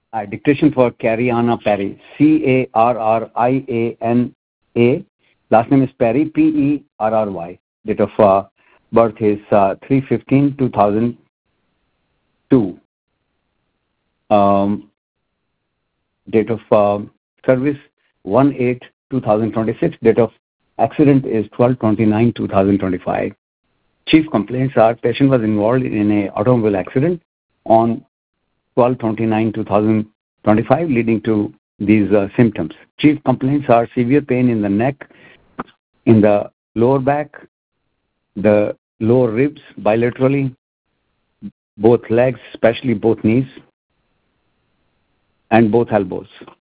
Dictation for Cariana Perry. Carriana. Last name is Perry. Perry. Date of birth is 3/15/2002. Date of service 1/8/2026. Date of accident is 12/29/2025. Chief complaints are patient was involved in an automobile accident on 12/29/2025, leading to these symptoms. Chief complaints are severe pain in the neck, in the lower back, the lower ribs bilaterally, both legs, especially both knees, and both elbows.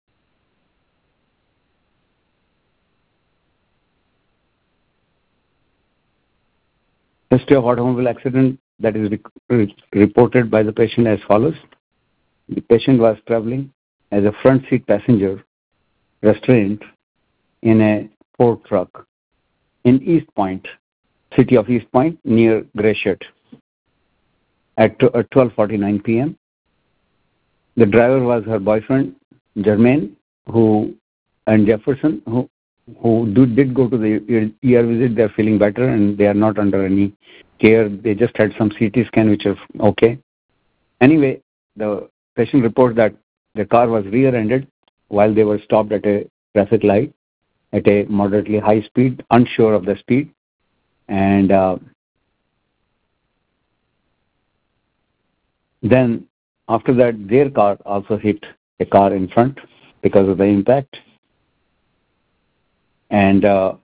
History of automobile accident that is reported by the patient as follows. The patient was traveling as a front seat passenger restrained in a Ford truck in East Point, city of East Point, near Gratiot at 12:49 p.m. The driver was her boyfriend, Jermaine, and Jefferson, who did go to the ER visit. They're feeling better and they are not under any care. They just had some CT scan, which is okay. Anyway, the patient reports that the car was rear-ended while they were stopped at a traffic light at a moderately high speed, unsure of the speed. And then after that, their car also hit a car in front because of the impact. And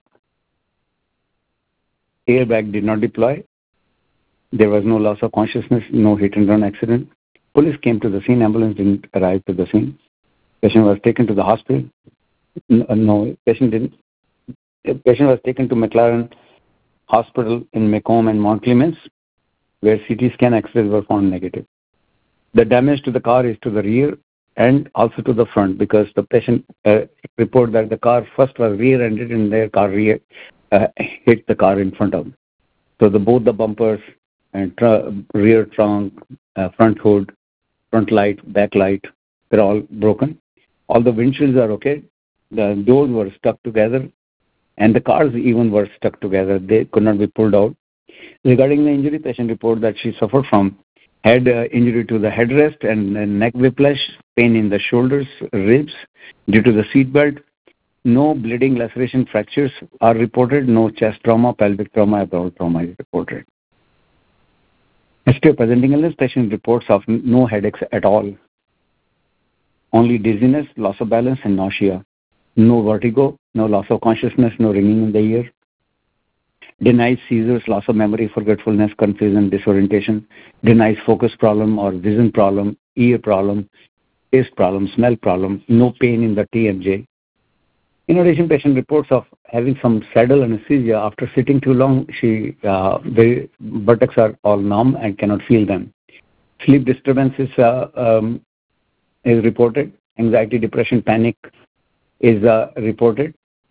airbag did not deploy. There was no loss of consciousness, no hit-and-run accident. Police came to the scene. Ambulance didn't arrive to the scene. Patient was taken to the hospital. No, patient didn't. The patient was taken to McLaren Hospital in Macomb and Mount Clemens, where CT scan X-rays were found negative. The damage to the car is to the rear and also to the front, because the patient reported that the car first was rear-ended and their car hit the car in front of them. So both the bumpers and rear trunk, front hood, front light, back light, they're all broken. All the windshields are okay. The doors were stuck together, and the cars even were stuck together. They could not be pulled out. Regarding the injury, patient reported that she suffered from head injury to the headrest and neck whiplash, pain in the shoulders, ribs due to the seat belt. No bleeding, laceration, fractures are reported. No chest trauma, pelvic trauma, abdominal trauma is reported. History of presenting illness, patient reports of no headaches at all. Only dizziness, loss of balance, and nausea. No vertigo, no loss of consciousness, no ringing in the ear. Denies seizures, loss of memory, forgetfulness, confusion, disorientation. Denies focus problem or vision problem, ear problem, taste problem, smell problem. No pain in the TMJ. In addition, patient reports of having some saddle anesthesia. After sitting too long, the buttocks are all numb and cannot feel them. Sleep disturbances is reported. Anxiety, depression, panic is reported.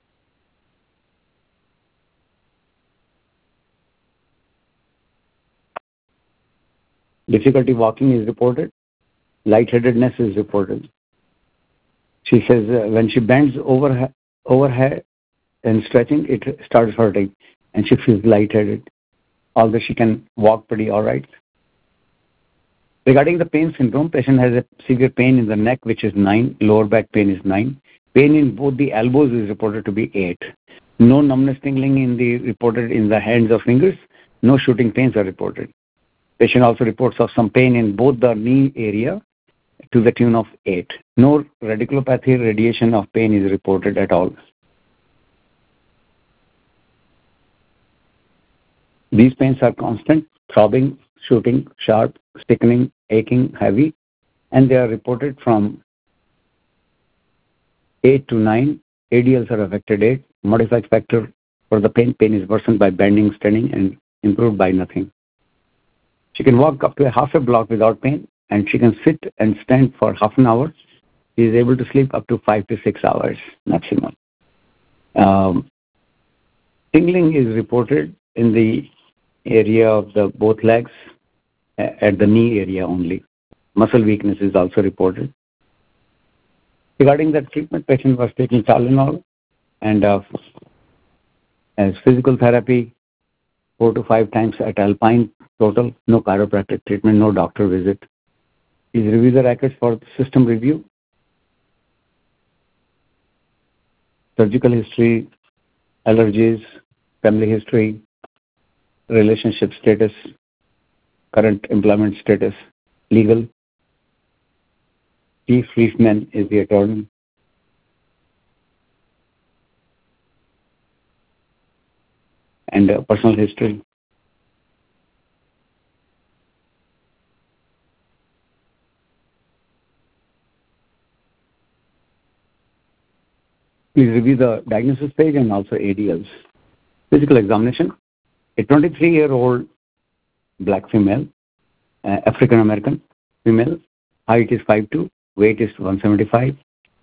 Difficulty walking is reported. Lightheadedness is reported. She says when she bends over her and stretching, it starts hurting and she feels lightheaded, although she can walk pretty all right. Regarding the pain syndrome, patient has a severe pain in the neck, which is 9. Lower back pain is 9. Pain in both the elbows is reported to be 8. No numbness, tingling reported in the hands or fingers. No shooting pains are reported. Patient also reports of some pain in both the knee area to the tune of 8. No radiculopathy, radiation of pain is reported at all. These pains are constant, throbbing, shooting, sharp, sickening, aching, heavy, and they are reported from 8 to 9. ADLs are affected 8. Modified factor for the pain is worsened by bending, standing, and improved by nothing. She can walk up to a half a block without pain, and she can sit and stand for half an hour. She is able to sleep up to 5 to 6 hours maximum. Tingling is reported in the area of both legs, at the knee area only. Muscle weakness is also reported. Regarding the treatment, patient was taking Tylenol and as physical therapy 4 to 5 times at Alpine total, no chiropractic treatment, no doctor visit. Please review the records for system review. Surgical history, allergies, family history, relationship status, current employment status, legal. Chief Reefman is the attorney. And personal history. Please review the diagnosis page and also ADLs. Physical examination. A 23-year-old black female, African American female, height is 5'2", weight is 175.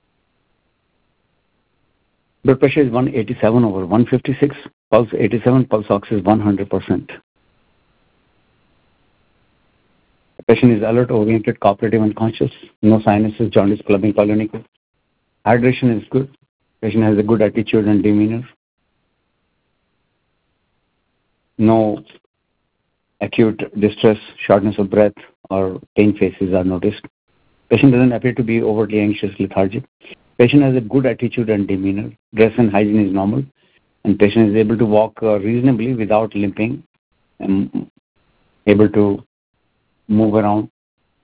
Blood pressure is 187 over 156, pulse 87, pulse ox is 100%. The patient is alert, oriented, cooperative, and conscious. No sinuses, jaundice, clubbing, colonical. Hydration is good. Patient has a good attitude and demeanor. No acute distress, shortness of breath, or pain faces are noticed. Patient doesn't appear to be overly anxious, lethargic. Patient has a good attitude and demeanor. Dress and hygiene is normal. And patient is able to walk reasonably without limping and able to move around.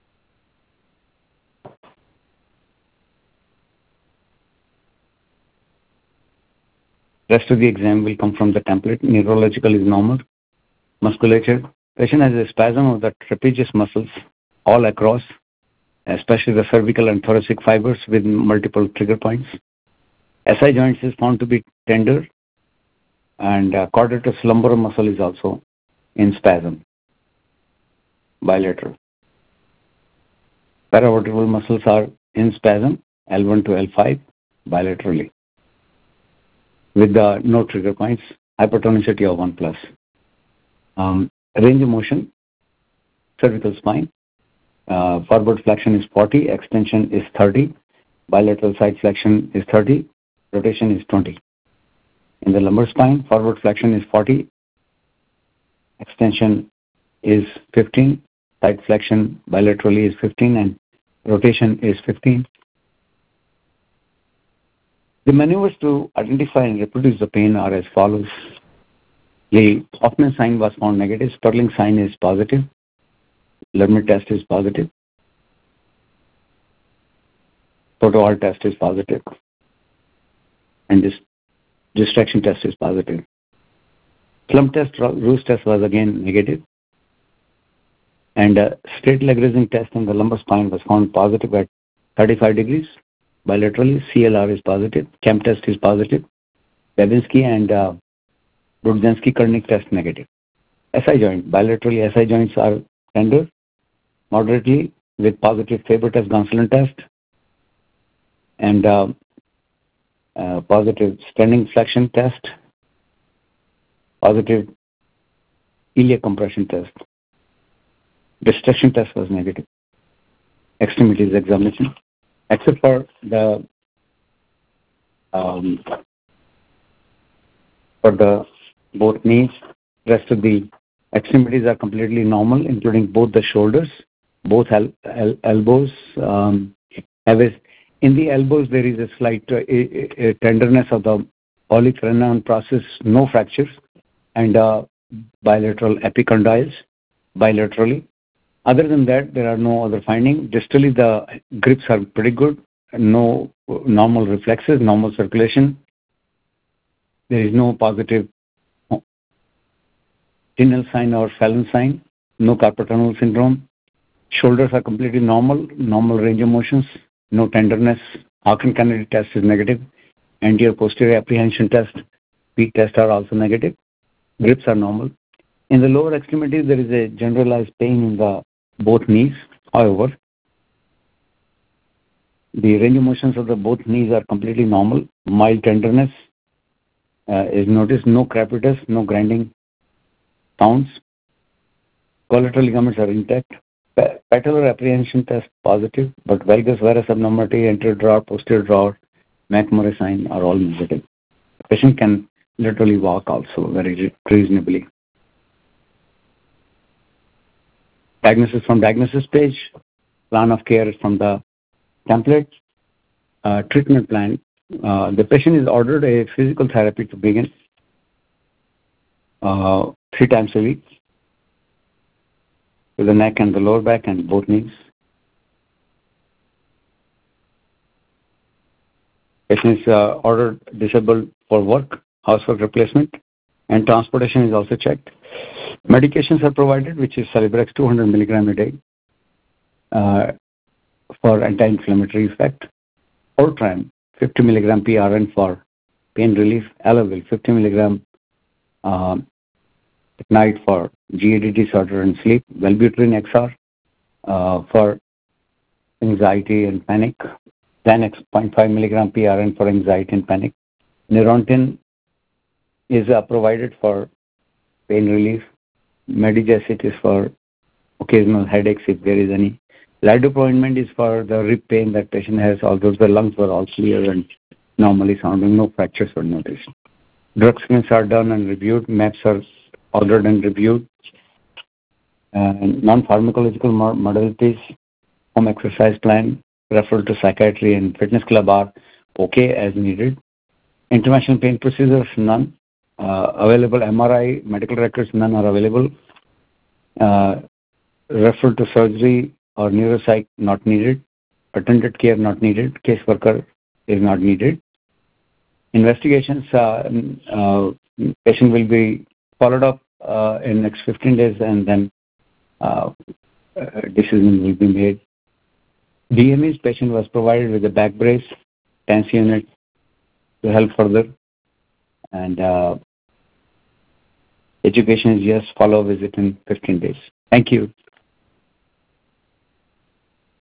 Rest of the exam will come from the template. Neurological is normal. Musculature. Patient has a spasm of the trapezius muscles all across, especially the cervical and thoracic fibers with multiple trigger points. SI joints is found to be tender, and quadratus lumborum muscle is also in spasm, bilateral. Paravertebral muscles are in spasm, L1 to L5, bilaterally, with the no trigger points, hypertonicity of 1+. Range of motion, cervical spine, forward flexion is 40, extension is 30, bilateral side flexion is 30, rotation is 20. In the lumbar spine, forward flexion is 40, extension is 15, side flexion bilaterally is 15, and rotation is 15. The maneuvers to identify and reproduce the pain are as follows. The Hoffman sign was found negative, Stirling sign is positive, Lerner test is positive, Photo-Hall test is positive, and this distraction test is positive. Slump test, Roos test was again negative, and straight leg raising test in the lumbar spine was found positive at 35 degrees, bilaterally. CLR is positive, CAM test is positive, Babinski and Brudzinski-Kernig test negative. SI joint, bilaterally SI joints are tender, moderately with positive Faber test, Gonsolin test, and positive standing flexion test, positive iliac compression test. Distraction test was negative. Extremities examination, except for the both knees, rest of the extremities are completely normal, including both the shoulders, both elbows. In the elbows, there is a slight tenderness of the olecranon process, no fractures, and bilateral epicondyles, bilaterally. Other than that, there are no other findings. Distally, the grips are pretty good, no normal reflexes, normal circulation. There is no positive Tinel sign or Fallon sign, no carpal tunnel syndrome. Shoulders are completely normal, normal range of motions, no tenderness. Hawkins-Kennedy test is negative. Anterior posterior apprehension test, peak test are also negative. Grips are normal. In the lower extremities, there is a generalized pain in the both knees. However, the range of motions of the both knees are completely normal. Mild tenderness is noticed. No crepitus, no grinding sounds. Collateral ligaments are intact. Titular apprehension test positive, but valgus virus abnormality, anterior drawer, posterior drawer, McMurray sign are all negative. The patient can literally walk also very reasonably. Diagnosis from diagnosis page, plan of care from the template, treatment plan. The patient is ordered a physical therapy to begin 3 times a week to the neck and the lower back and both knees. Patient is ordered disabled for work, housework replacement, and transportation is also checked. Medications are provided, which is Celebrex 200 milligram a day for anti-inflammatory effect. Ortram 50 milligram PRN for pain relief. Elavil 50 milligram at night for GAD disorder and sleep. Wellbutrin XR for anxiety and panic. Xanax 0.5 milligram PRN for anxiety and panic. Neurontin is provided for pain relief. Medijacet is for occasional headaches if there is any. Lidoproinment is for the rib pain that patient has, although the lungs were all clear and normally sounding, no fractures were noticed. Drug screens are done and reviewed. MAPs are ordered and reviewed. Non-pharmacological modalities, home exercise plan, referral to psychiatry and fitness club are okay as needed. Interventional pain procedures, none. Available MRI, medical records, none are available. Referral to surgery or neuropsych, not needed. Attended care, not needed. Caseworker is not needed. Investigations, patient will be followed up in next 15 days and then decision will be made. DME's patient was provided with a back brace, TENS unit to help further. And education is yes, follow visit in 15 days. Thank you.